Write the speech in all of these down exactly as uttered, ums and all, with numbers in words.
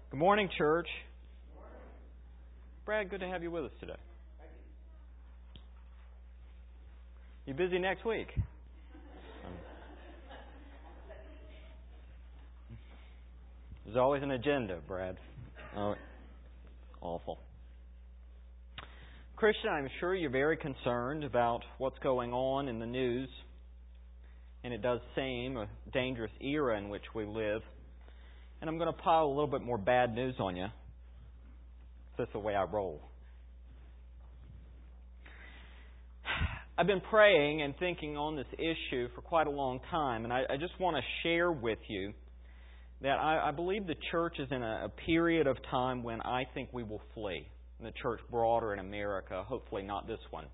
Good morning, church. Brad, good to have you with us today. You busy next week? There's always an agenda, Brad. Oh, awful. Christian, I'm sure you're very concerned about what's going on in the news, and it does seem a dangerous era in which we live. And I'm going to pile a little bit more bad news on you. That's the way I roll. I've been praying and thinking on this issue for quite a long time, and I, I just want to share with you that I, I believe the church is in a, a period of time when I think we will flee. And the church broader in America, hopefully not this one.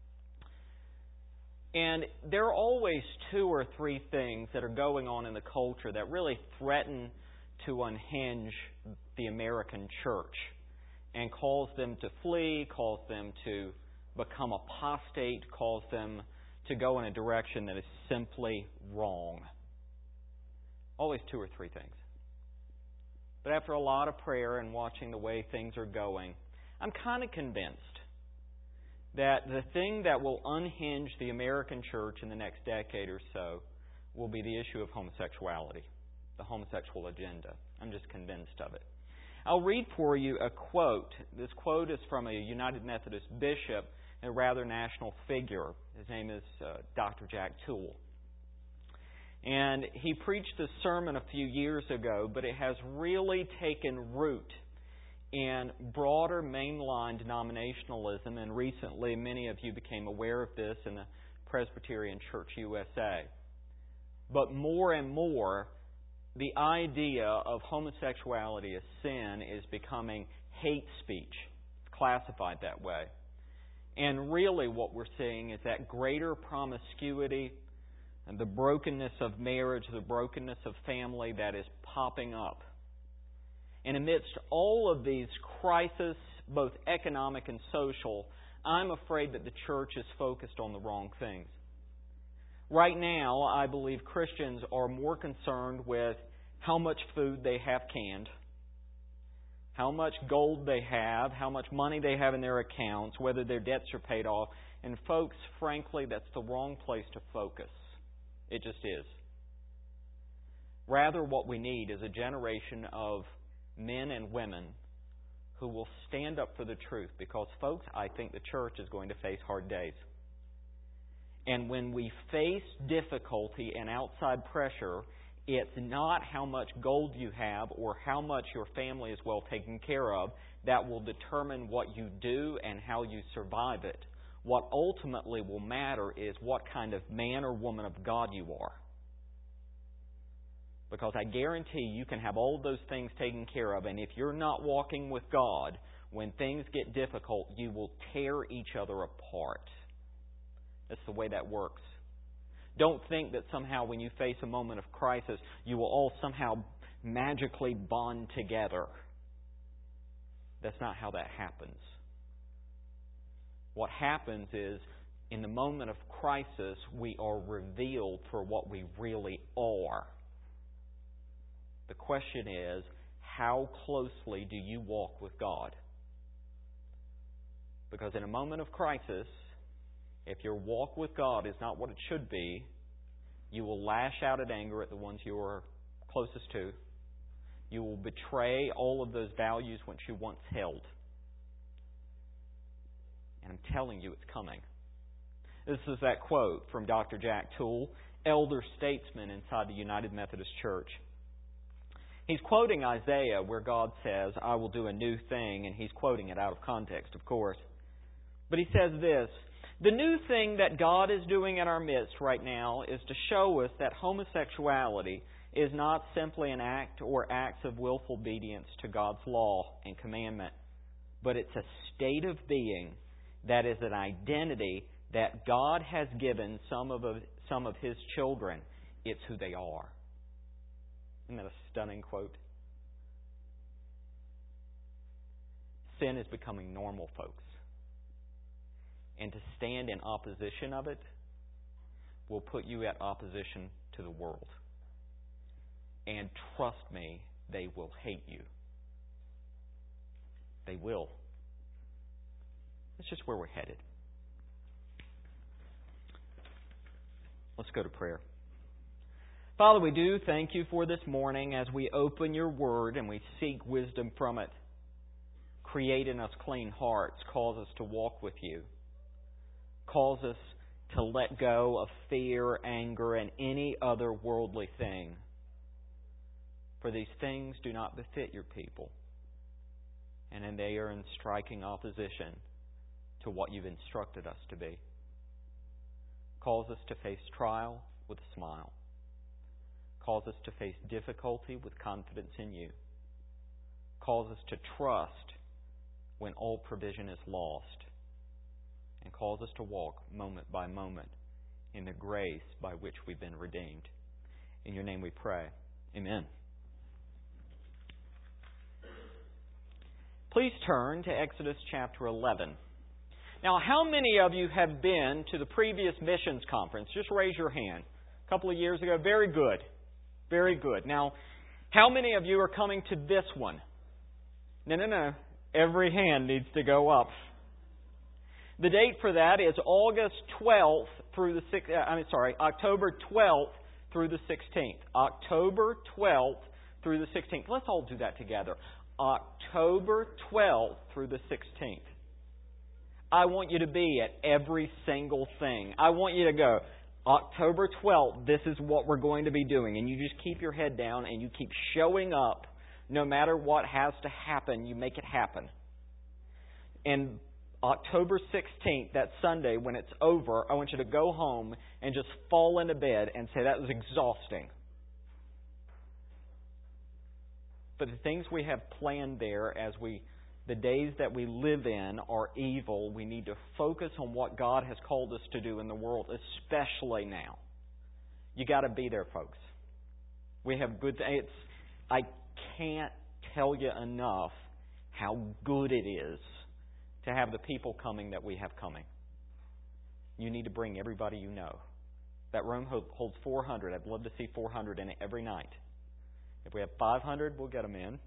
And there are always two or three things that are going on in the culture that really threaten to unhinge the American church and cause them to flee, cause them to become apostate, cause them to go in a direction that is simply wrong. Always two or three things. But after a lot of prayer and watching the way things are going, I'm kind of convinced that the thing that will unhinge the American church in the next decade or so will be the issue of homosexuality, the homosexual agenda. I'm just convinced of it. I'll read for you a quote. This quote is from a United Methodist bishop, a rather national figure. His name is uh, Doctor Jack Toole. And he preached this sermon a few years ago, but it has really taken root in broader mainline denominationalism, and recently many of you became aware of this in the Presbyterian Church U S A. But more and more, the idea of homosexuality as sin is becoming hate speech. It's classified that way. And really what we're seeing is that greater promiscuity and the brokenness of marriage, the brokenness of family that is popping up. And amidst all of these crises, both economic and social, I'm afraid that the church is focused on the wrong things. Right now, I believe Christians are more concerned with how much food they have canned, how much gold they have, how much money they have in their accounts, whether their debts are paid off. And folks, frankly, that's the wrong place to focus. It just is. Rather, what we need is a generation of men and women who will stand up for the truth. Because, folks, I think the church is going to face hard days. And when we face difficulty and outside pressure, it's not how much gold you have or how much your family is well taken care of that will determine what you do and how you survive it. What ultimately will matter is what kind of man or woman of God you are. Because I guarantee you can have all of those things taken care of, and if you're not walking with God, when things get difficult, you will tear each other apart. That's the way that works. Don't think that somehow when you face a moment of crisis, you will all somehow magically bond together. That's not how that happens. What happens is, in the moment of crisis, we are revealed for what we really are. The question is, how closely do you walk with God? Because in a moment of crisis, if your walk with God is not what it should be, you will lash out at anger at the ones you are closest to. You will betray all of those values which you once held. And I'm telling you, it's coming. This is that quote from Doctor Jack Toole, elder statesman inside the United Methodist Church. He's quoting Isaiah where God says, I will do a new thing, and he's quoting it out of context, of course. But he says this, the new thing that God is doing in our midst right now is to show us that homosexuality is not simply an act or acts of willful obedience to God's law and commandment, but it's a state of being that is an identity that God has given some of some of His children. It's who they are. Isn't that a stunning quote? Sin is becoming normal, folks. And to stand in opposition of it will put you at opposition to the world. And trust me, they will hate you. They will. That's just where we're headed. Let's go to prayer. Father, we do thank You for this morning as we open Your Word and we seek wisdom from it. Create in us clean hearts. Cause us to walk with You. Cause us to let go of fear, anger, and any other worldly thing. For these things do not befit Your people. And they are in striking opposition to what You've instructed us to be. Cause us to face trial with a smile. Cause us to face difficulty with confidence in You. Cause us to trust when all provision is lost. And cause us to walk moment by moment in the grace by which we've been redeemed. In Your name we pray. Amen. Please turn to Exodus chapter eleven. Now, how many of you have been to the previous missions conference? Just raise your hand. A couple of years ago. Very good. Very good. Now, how many of you are coming to this one? No, no, no. Every hand needs to go up. The date for that is August twelfth through the sixth. I'm sorry, October twelfth through the sixteenth. October twelfth through the sixteenth. Let's all do that together. October twelfth through the sixteenth. I want you to be at every single thing. I want you to go, October twelfth, this is what we're going to be doing. And you just keep your head down and you keep showing up. No matter what has to happen, you make it happen. And October sixteenth, that Sunday, when it's over, I want you to go home and just fall into bed and say, that was exhausting. But the things we have planned there as we the days that we live in are evil. We need to focus on what God has called us to do in the world, especially now. You got to be there, folks. We have good. It's. I can't tell you enough how good it is to have the people coming that we have coming. You need to bring everybody you know. That room holds four hundred. I'd love to see four hundred in it every night. If we have five hundred, we'll get them in.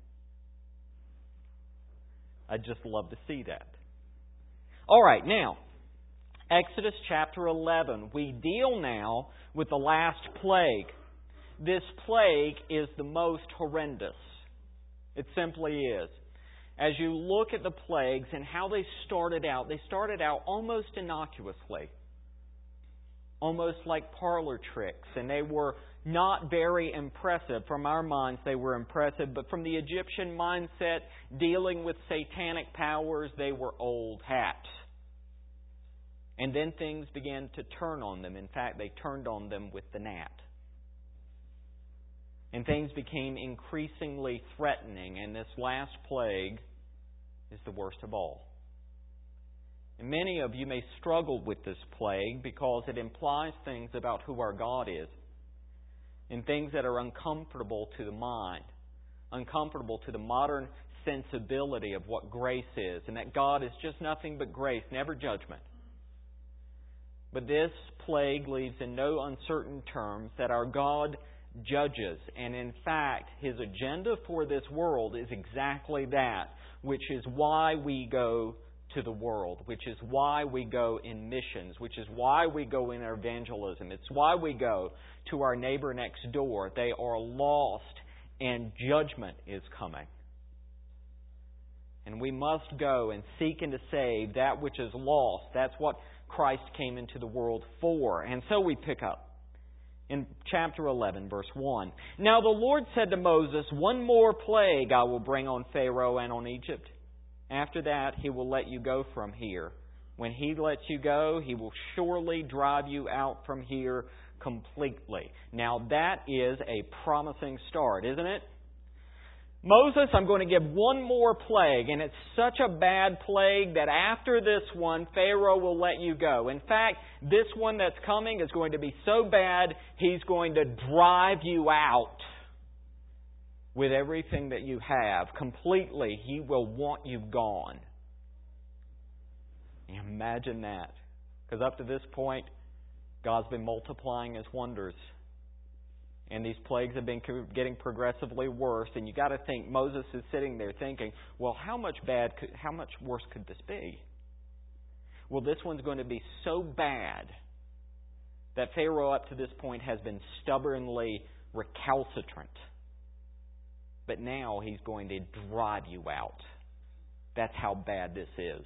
I'd just love to see that. All right, now, Exodus chapter eleven. We deal now with the last plague. This plague is the most horrendous. It simply is. As you look at the plagues and how they started out, they started out almost innocuously. Almost like parlor tricks. And they were not very impressive. From our minds, they were impressive. But from the Egyptian mindset, dealing with satanic powers, they were old hats. And then things began to turn on them. In fact, they turned on them with the gnat. And things became increasingly threatening. And this last plague is the worst of all. And many of you may struggle with this plague because it implies things about who our God is. And things that are uncomfortable to the mind. Uncomfortable to the modern sensibility of what grace is. And that God is just nothing but grace, never judgment. But this plague leaves in no uncertain terms that our God judges. And in fact, His agenda for this world is exactly that. Which is why we go to the world. Which is why we go in missions. Which is why we go in evangelism. It's why we go to our neighbor next door. They are lost and judgment is coming. And we must go and seek and to save that which is lost. That's what Christ came into the world for. And so we pick up in chapter eleven, verse one. Now the Lord said to Moses, one more plague I will bring on Pharaoh and on Egypt. After that, He will let you go from here. When He lets you go, He will surely drive you out from here completely. Now that is a promising start, isn't it? Moses, I'm going to give one more plague, and it's such a bad plague that after this one, Pharaoh will let you go. In fact, this one that's coming is going to be so bad, he's going to drive you out with everything that you have. Completely, he will want you gone. Imagine that. Because up to this point, God's been multiplying His wonders. And these plagues have been getting progressively worse. And you got to think, Moses is sitting there thinking, well, how much bad, could, how much worse could this be? Well, this one's going to be so bad that Pharaoh up to this point has been stubbornly recalcitrant. But now he's going to drive you out. That's how bad this is.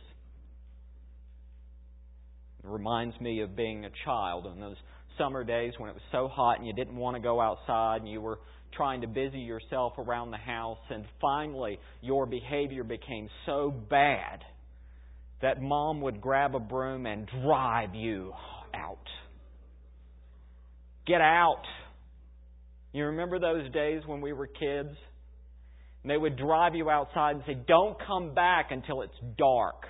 It reminds me of being a child on those summer days when it was so hot and you didn't want to go outside and you were trying to busy yourself around the house, and finally your behavior became so bad that Mom would grab a broom and drive you out. Get out. You remember those days when we were kids? And they would drive you outside and say, don't come back until it's dark.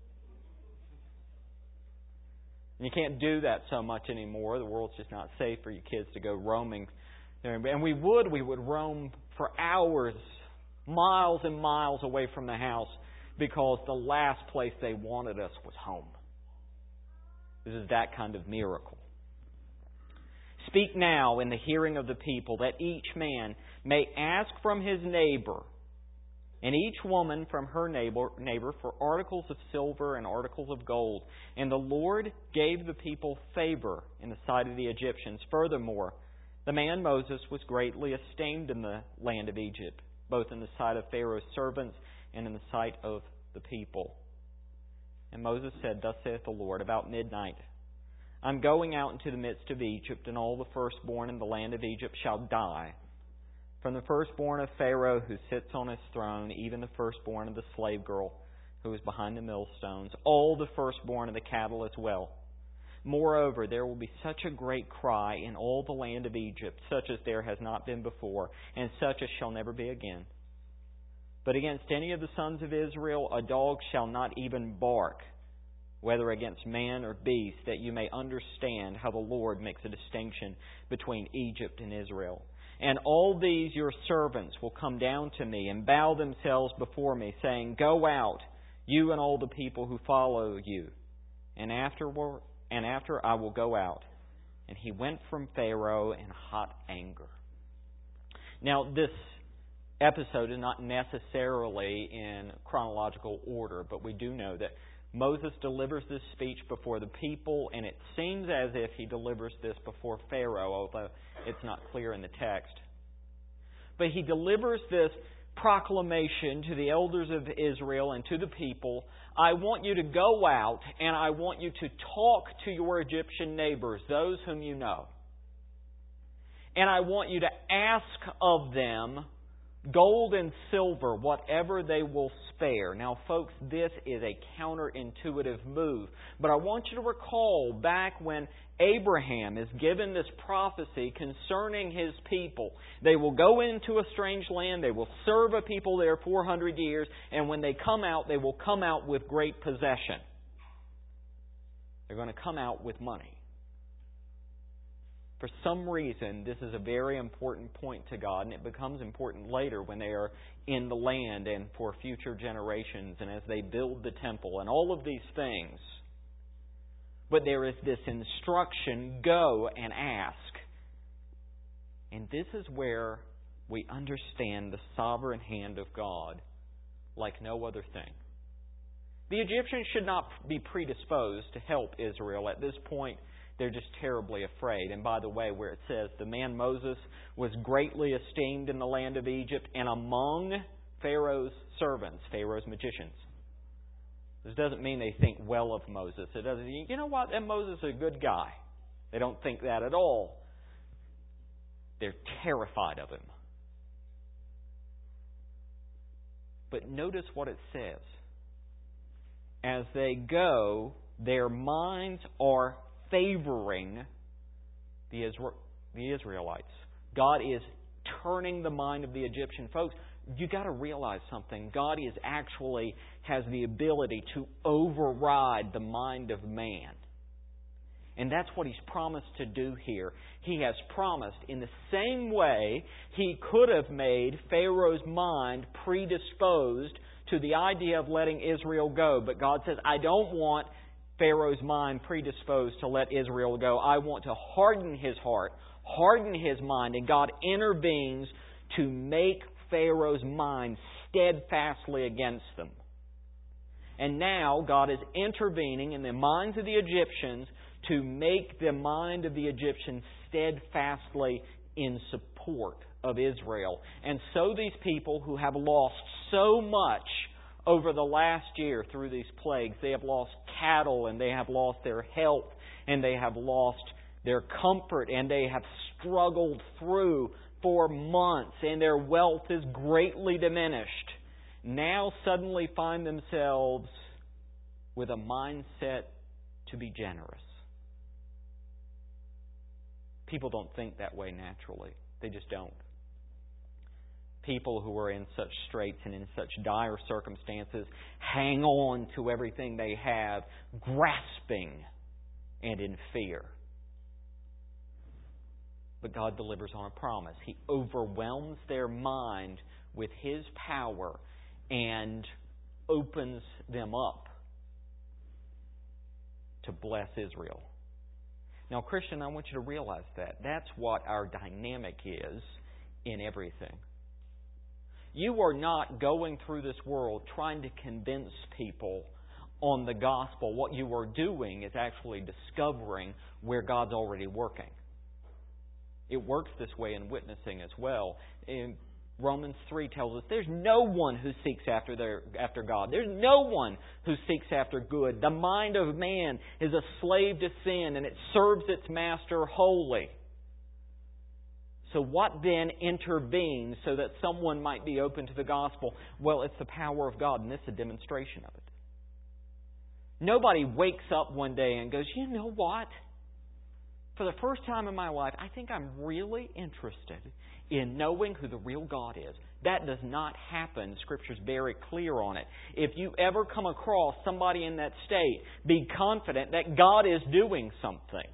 And you can't do that so much anymore. The world's just not safe for you kids to go roaming. And we would, we would roam for hours, miles and miles away from the house, because the last place they wanted us was home. This is that kind of miracle. Speak now in the hearing of the people, that each man may ask from his neighbor, and each woman from her neighbor, neighbor for articles of silver and articles of gold. And the Lord gave the people favor in the sight of the Egyptians. Furthermore, the man Moses was greatly esteemed in the land of Egypt, both in the sight of Pharaoh's servants and in the sight of the people. And Moses said, thus saith the Lord, about midnight, I'm going out into the midst of Egypt, and all the firstborn in the land of Egypt shall die. From the firstborn of Pharaoh who sits on his throne, even the firstborn of the slave girl who is behind the millstones, all the firstborn of the cattle as well. Moreover, there will be such a great cry in all the land of Egypt, such as there has not been before, and such as shall never be again. But against any of the sons of Israel a dog shall not even bark, whether against man or beast, that you may understand how the Lord makes a distinction between Egypt and Israel. And all these your servants will come down to me and bow themselves before me, saying, go out, you and all the people who follow you. And afterward, and after I will go out. And he went from Pharaoh in hot anger. Now, this episode is not necessarily in chronological order, but we do know that Moses delivers this speech before the people, and it seems as if he delivers this before Pharaoh, although it's not clear in the text. But he delivers this proclamation to the elders of Israel and to the people. I want you to go out and I want you to talk to your Egyptian neighbors, those whom you know. And I want you to ask of them gold and silver, whatever they will spare. Now, folks, this is a counterintuitive move. But I want you to recall back when Abraham is given this prophecy concerning his people. They will go into a strange land. They will serve a people there four hundred years. And when they come out, they will come out with great possession. They're going to come out with money. For some reason, this is a very important point to God, and it becomes important later when they are in the land and for future generations and as they build the temple and all of these things. But there is this instruction, go and ask. And this is where we understand the sovereign hand of God like no other thing. The Egyptians should not be predisposed to help Israel at this point. They're just terribly afraid. And by the way, where it says the man Moses was greatly esteemed in the land of Egypt and among Pharaoh's servants, Pharaoh's magicians. This doesn't mean they think well of Moses. It doesn't. You know what? That Moses is a good guy. They don't think that at all. They're terrified of him. But notice what it says. As they go, their minds are favoring the, Isra- the Israelites. God is turning the mind of the Egyptian folks. You got to realize something. God is actually has the ability to override the mind of man. And that's what He's promised to do here. He has promised in the same way He could have made Pharaoh's mind predisposed to the idea of letting Israel go. But God says, I don't want Pharaoh's mind predisposed to let Israel go. I want to harden his heart, harden his mind, and God intervenes to make Pharaoh's mind steadfastly against them. And now God is intervening in the minds of the Egyptians to make the mind of the Egyptians steadfastly in support of Israel. And so these people who have lost so much over the last year through these plagues, they have lost cattle, and they have lost their health, and they have lost their comfort, and they have struggled through for months, and their wealth is greatly diminished, now suddenly find themselves with a mindset to be generous. People don't think that way naturally. They just don't. People who are in such straits and in such dire circumstances hang on to everything they have, grasping and in fear. But God delivers on a promise. He overwhelms their mind with His power and opens them up to bless Israel. Now, Christian, I want you to realize that. That's what our dynamic is in everything. You are not going through this world trying to convince people on the gospel. What you are doing is actually discovering where God's already working. It works this way in witnessing as well. In Romans three tells us there's no one who seeks after their, after God. There's no one who seeks after good. The mind of man is a slave to sin, and it serves its master wholly. So what then intervenes so that someone might be open to the gospel? Well, it's the power of God, and this is a demonstration of it. Nobody wakes up one day and goes, you know what? For the first time in my life, I think I'm really interested in knowing who the real God is. That does not happen. Scripture's very clear on it. If you ever come across somebody in that state, be confident that God is doing something.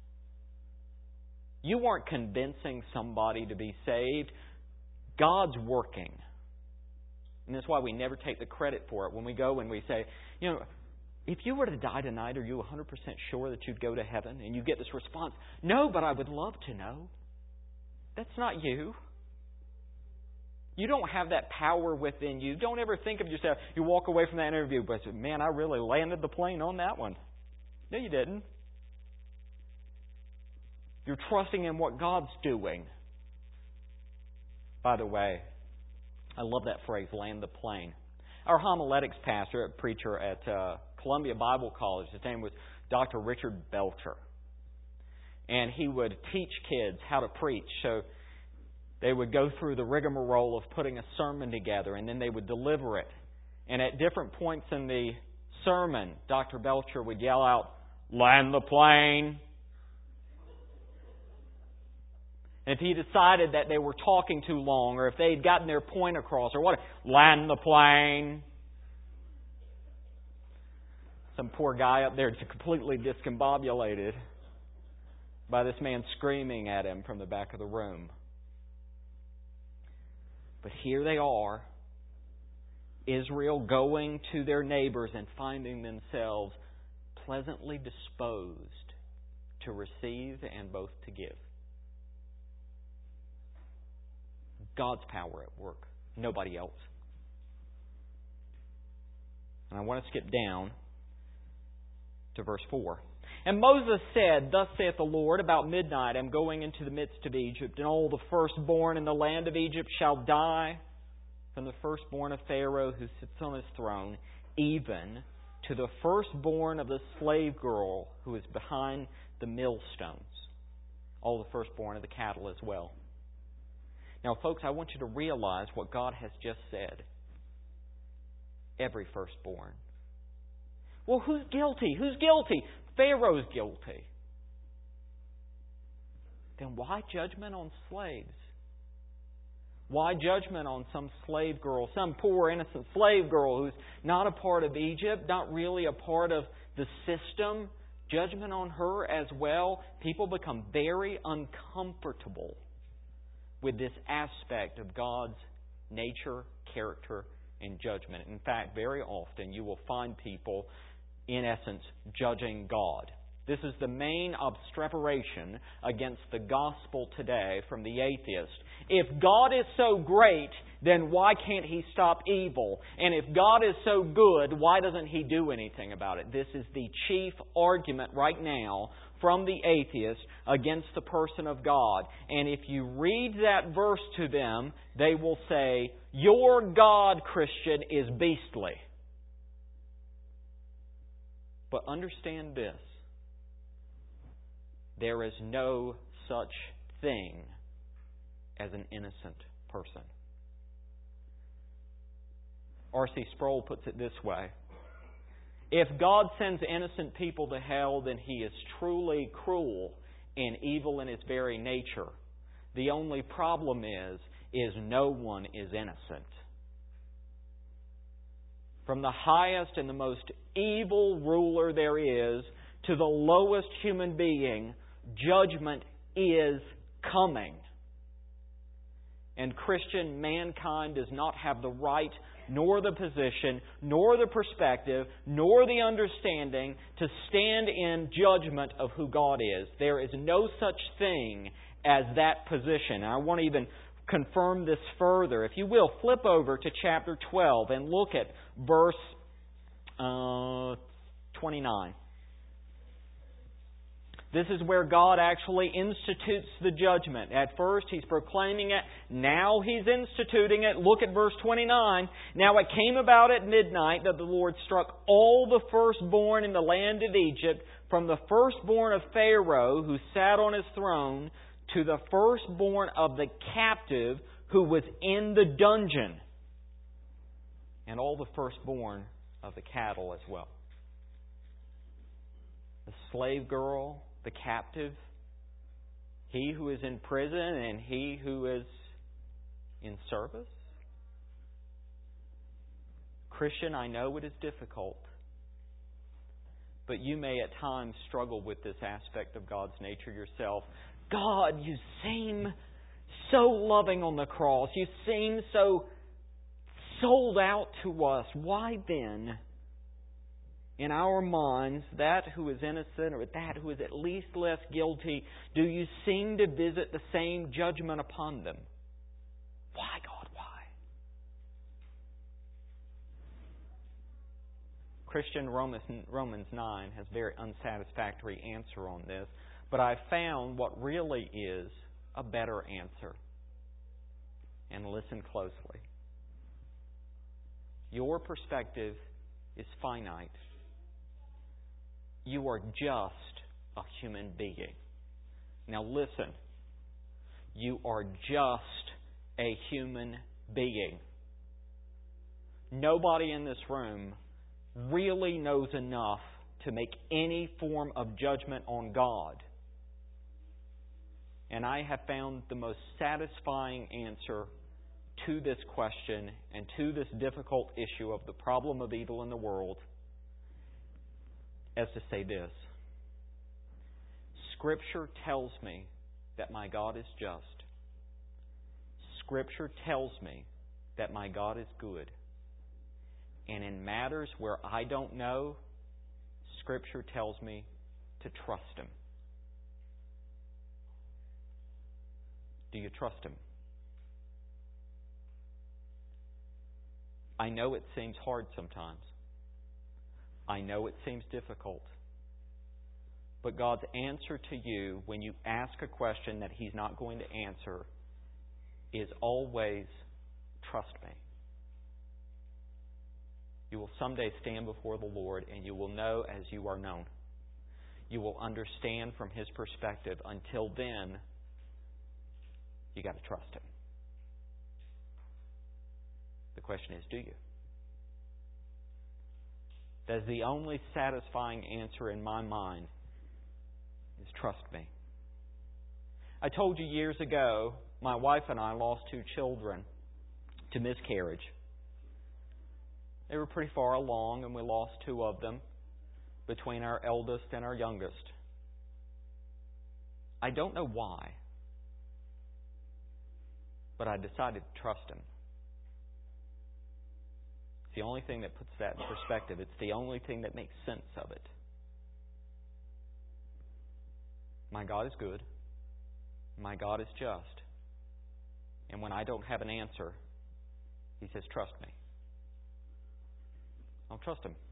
You aren't convincing somebody to be saved. God's working. And that's why we never take the credit for it. When we go and we say, you know, if you were to die tonight, are you one hundred percent sure that you'd go to heaven? And you get this response, no, but I would love to know. That's not you. You don't have that power within you. Don't ever think of yourself, you walk away from that interview, but man, I really landed the plane on that one. No, you didn't. You're trusting in what God's doing. By the way, I love that phrase, land the plane. Our homiletics pastor, a preacher at uh, Columbia Bible College, his name was Doctor Richard Belcher. And he would teach kids how to preach. So they would go through the rigmarole of putting a sermon together, and then they would deliver it. And at different points in the sermon, Doctor Belcher would yell out, land the plane. And if he decided that they were talking too long, or if they'd gotten their point across, or what, land the plane. Some poor guy up there just completely discombobulated by this man screaming at him from the back of the room. But here they are, Israel going to their neighbors and finding themselves pleasantly disposed to receive and both to give. God's power at work, nobody else. And I want to skip down to verse four. And Moses said, thus saith the Lord, about midnight I am going into the midst of Egypt, and all the firstborn in the land of Egypt shall die, from the firstborn of Pharaoh who sits on his throne, even to the firstborn of the slave girl who is behind the millstones. All the firstborn of the cattle as well. Now, folks, I want you to realize what God has just said. Every firstborn. Well, who's guilty? Who's guilty? Pharaoh's guilty. Then why judgment on slaves? Why judgment on some slave girl, some poor innocent slave girl who's not a part of Egypt, not really a part of the system? Judgment on her as well. People become very uncomfortable with this aspect of God's nature, character, and judgment. In fact, very often you will find people, in essence, judging God This is the main obstreperation against the gospel today from the atheist. If God is so great, then why can't He stop evil? And if God is so good, why doesn't He do anything about it? This is the chief argument right now from the atheist against the person of God. And if you read that verse to them, they will say, "Your God, Christian, is beastly." But understand this. There is no such thing as an innocent person. R C Sproul puts it this way. If God sends innocent people to hell, then He is truly cruel and evil in His very nature. The only problem is, is no one is innocent. From the highest and the most evil ruler there is to the lowest human being, judgment is coming. And Christian mankind does not have the right, nor the position, nor the perspective, nor the understanding to stand in judgment of who God is. There is no such thing as that position. And I want to even confirm this further. If you will, flip over to chapter twelve and look at verse uh, twenty-nine. This is where God actually institutes the judgment. At first, He's proclaiming it. Now He's instituting it. Look at verse twenty-nine. Now it came about at midnight that the Lord struck all the firstborn in the land of Egypt, from the firstborn of Pharaoh, who sat on his throne, to the firstborn of the captive who was in the dungeon, and all the firstborn of the cattle as well. The slave girl, the captive, he who is in prison, and he who is in service. Christian, I know it is difficult, but you may at times struggle with this aspect of God's nature yourself. God, you seem so loving on the cross. You seem so sold out to us. Why then, in our minds, that who is innocent or that who is at least less guilty, do you seem to visit the same judgment upon them? Why, God, why? Christian, Romans, Romans nine has a very unsatisfactory answer on this, but I found what really is a better answer. And listen closely. Your perspective is finite. You are just a human being. Now listen. You are just a human being. Nobody in this room really knows enough to make any form of judgment on God. And I have found the most satisfying answer to this question and to this difficult issue of the problem of evil in the world as to say this. Scripture tells me that my God is just. Scripture tells me that my God is good. And in matters where I don't know, Scripture tells me to trust Him. Do you trust Him? I know it seems hard sometimes. I know it seems difficult. But God's answer to you when you ask a question that He's not going to answer is always, trust me. You will someday stand before the Lord and you will know as you are known. You will understand from His perspective. Until then, you got to trust Him. The question is, do you? That's the only satisfying answer in my mind is trust me. I told you years ago, my wife and I lost two children to miscarriage. They were pretty far along, and we lost two of them between our eldest and our youngest. I don't know why, but I decided to trust Him. It's the only thing that puts that in perspective. It's the only thing that makes sense of it. My God is good. My God is just. And when I don't have an answer, He says, trust me. I'll trust Him.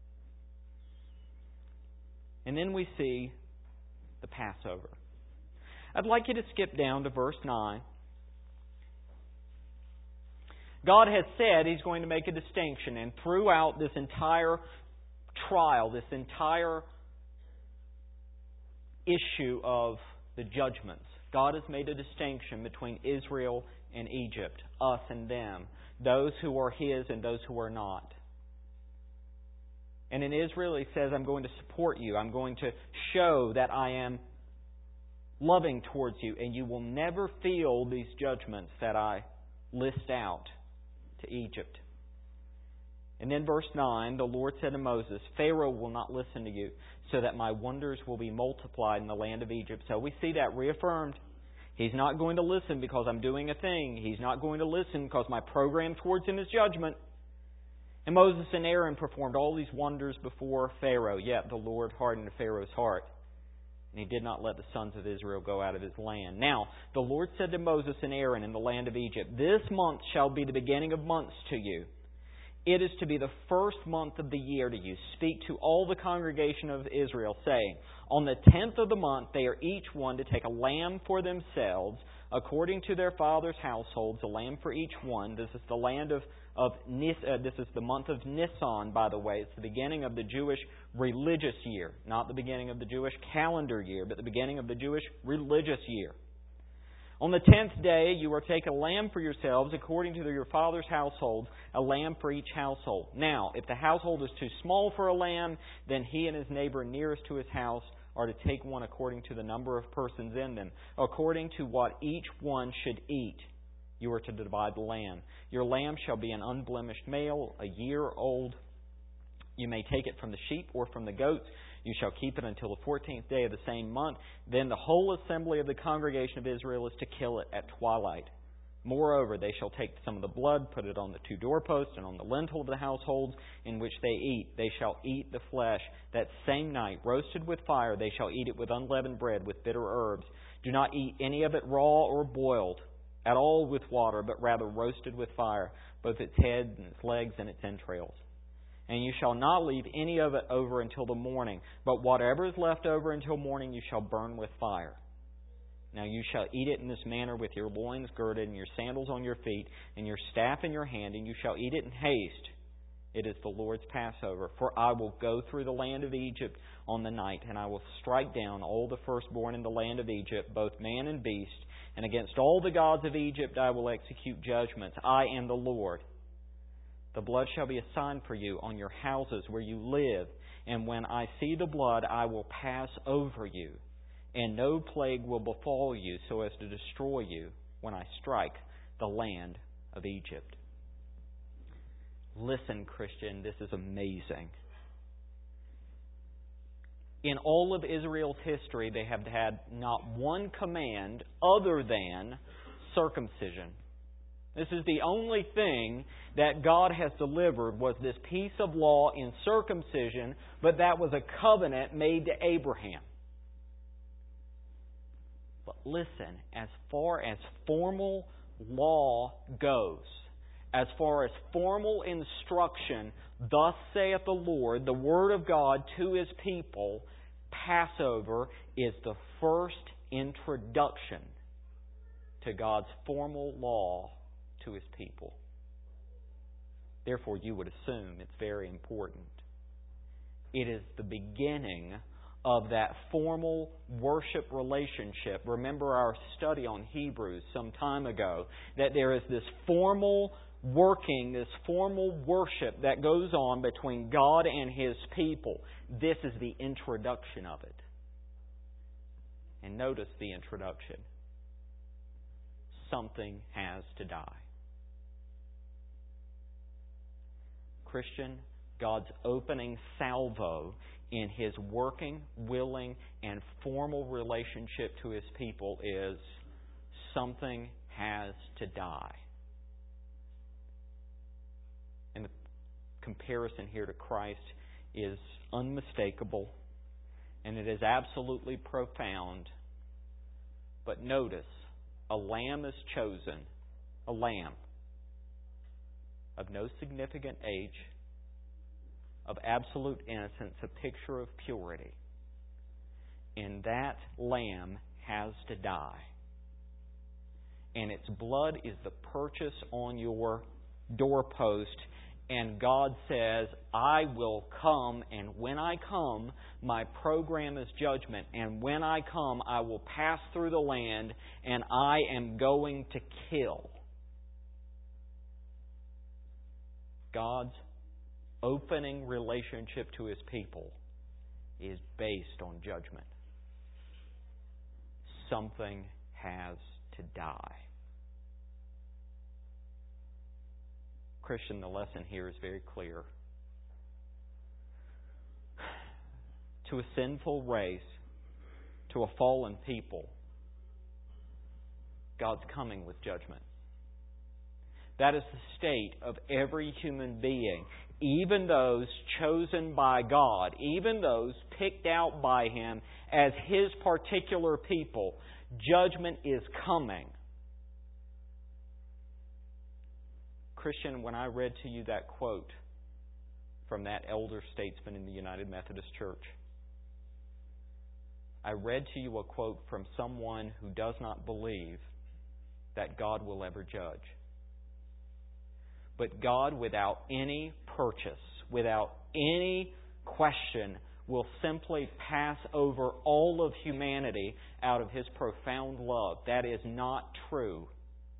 And then we see the Passover. I'd like you to skip down to verse nine. God has said He's going to make a distinction, and throughout this entire trial, this entire issue of the judgments, God has made a distinction between Israel and Egypt, us and them, those who are His and those who are not. And in Israel He says, I'm going to support you. I'm going to show that I am loving towards you, and you will never feel these judgments that I list out to Egypt. And then verse nine, the Lord said to Moses, Pharaoh will not listen to you, so that my wonders will be multiplied in the land of Egypt. So we see that reaffirmed. He's not going to listen because I'm doing a thing. He's not going to listen because my program towards him is judgment. And Moses and Aaron performed all these wonders before Pharaoh, yet the Lord hardened Pharaoh's heart, and He did not let the sons of Israel go out of his land. Now, the Lord said to Moses and Aaron in the land of Egypt, This month shall be the beginning of months to you. It is to be the first month of the year to you. Speak to all the congregation of Israel, saying, On the tenth of the month they are each one to take a lamb for themselves, according to their father's households, a lamb for each one. This is the land of, of Nis, uh, this is the month of Nisan, by the way. It's the beginning of the Jewish religious year. Not the beginning of the Jewish calendar year, but the beginning of the Jewish religious year. On the tenth day you are to take a lamb for yourselves according to your father's household, a lamb for each household. Now, if the household is too small for a lamb, then he and his neighbor nearest to his house are to take one according to the number of persons in them, according to what each one should eat. You are to divide the lamb. Your lamb shall be an unblemished male, a year old. You may take it from the sheep or from the goats. You shall keep it until the fourteenth day of the same month. Then the whole assembly of the congregation of Israel is to kill it at twilight. Moreover, they shall take some of the blood, put it on the two doorposts and on the lintel of the households in which they eat. They shall eat the flesh that same night, roasted with fire. They shall eat it with unleavened bread, with bitter herbs. Do not eat any of it raw or boiled at all with water, but rather roasted with fire, both its head and its legs and its entrails. And you shall not leave any of it over until the morning, but whatever is left over until morning you shall burn with fire. Now you shall eat it in this manner, with your loins girded and your sandals on your feet and your staff in your hand, and you shall eat it in haste. It is the Lord's Passover. For I will go through the land of Egypt on the night, and I will strike down all the firstborn in the land of Egypt, both man and beast, and against all the gods of Egypt I will execute judgments. I am the Lord. The blood shall be a sign for you on your houses where you live, and when I see the blood, I will pass over you, and no plague will befall you so as to destroy you when I strike the land of Egypt. Listen, Christian, this is amazing. In all of Israel's history, they have had not one command other than circumcision. This is the only thing that God has delivered, was this piece of law in circumcision, but that was a covenant made to Abraham. But listen, as far as formal law goes, as far as formal instruction, thus saith the Lord, the Word of God to His people, Passover is the first introduction to God's formal law to His people. Therefore, you would assume it's very important. It is the beginning of that formal worship relationship. Remember our study on Hebrews some time ago, that there is this formal working, this formal worship that goes on between God and His people. This is the introduction of it. And notice the introduction. Something has to die. Christian, God's opening salvo in His working, willing, and formal relationship to His people is something has to die. And the comparison here to Christ is unmistakable And it is absolutely profound. But notice, a lamb is chosen, a lamb of no significant age, of absolute innocence, a picture of purity. And that lamb has to die. And its blood is the purchase on your doorpost. And God says, I will come, and when I come, my program is judgment. And when I come, I will pass through the land, and I am going to kill. God's opening relationship to His people is based on judgment. Something has to die. Christian, the lesson here is very clear. To a sinful race, to a fallen people, God's coming with judgment. That is the state of every human being, even those chosen by God, even those picked out by Him as His particular people. Judgment is coming. Christian, when I read to you that quote from that elder statesman in the United Methodist Church, I read to you a quote from someone who does not believe that God will ever judge. But God, without any purchase, without any question, will simply pass over all of humanity out of His profound love. That is not true.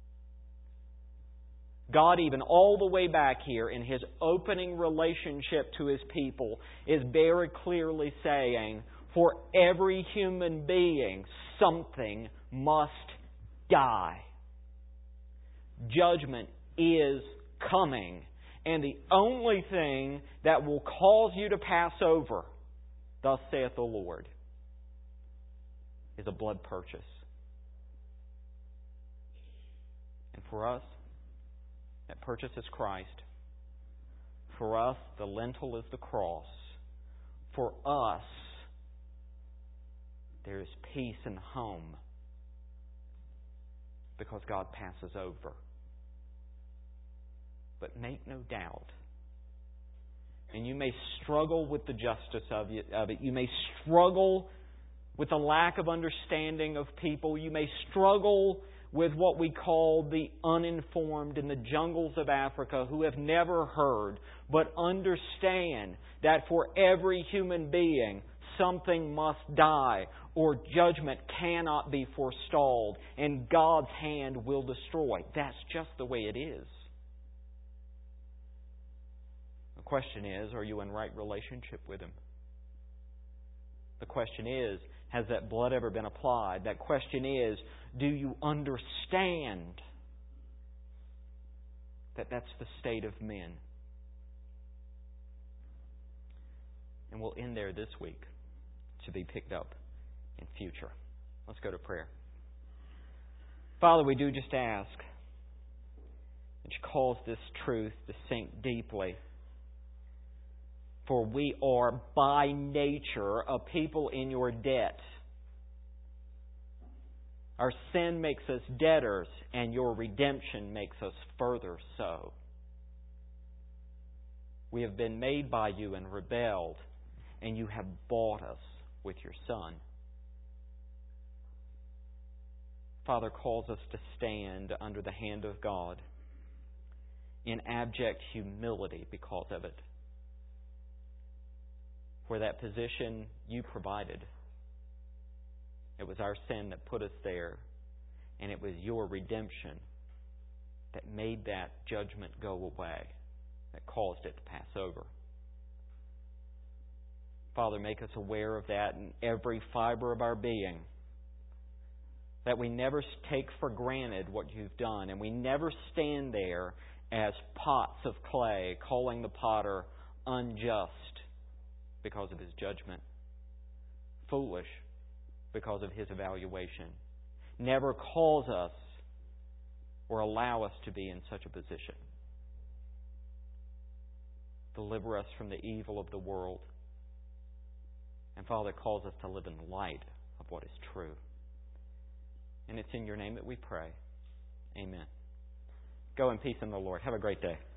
God, even all the way back here in His opening relationship to His people, is very clearly saying, for every human being, something must die. Judgment is coming. And the only thing that will cause you to pass over, thus saith the Lord, is a blood purchase. And for us, that purchase is Christ. For us, the lintel is the cross. For us, there is peace and home because God passes over. But make no doubt, and you may struggle with the justice of it. You may struggle with the lack of understanding of people. You may struggle with what we call the uninformed in the jungles of Africa who have never heard. But understand that for every human being, something must die, or judgment cannot be forestalled, and God's hand will destroy. That's just the way it is. The question is, are you in right relationship with Him? The question is, has that blood ever been applied? That question is, do you understand that that's the state of men? And we'll end there this week, to be picked up in future. Let's go to prayer. Father, we do just ask that You cause this truth to sink deeply. For we are by nature a people in Your debt. Our sin makes us debtors, and Your redemption makes us further so. We have been made by You and rebelled, and You have bought us with Your Son. Father, calls us to stand under the hand of God in abject humility because of it. For that position You provided. It was our sin that put us there, and it was Your redemption that made that judgment go away, that caused it to pass over. Father, make us aware of that in every fiber of our being, that we never take for granted what You've done, and we never stand there as pots of clay calling the potter unjust because of his judgment, foolish because of his evaluation. Never cause us or allow us to be in such a position. Deliver us from the evil of the world And Father, calls us to live in the light of what is true. And it's in your name that we pray. Amen. Go in peace in the Lord. Have a great day.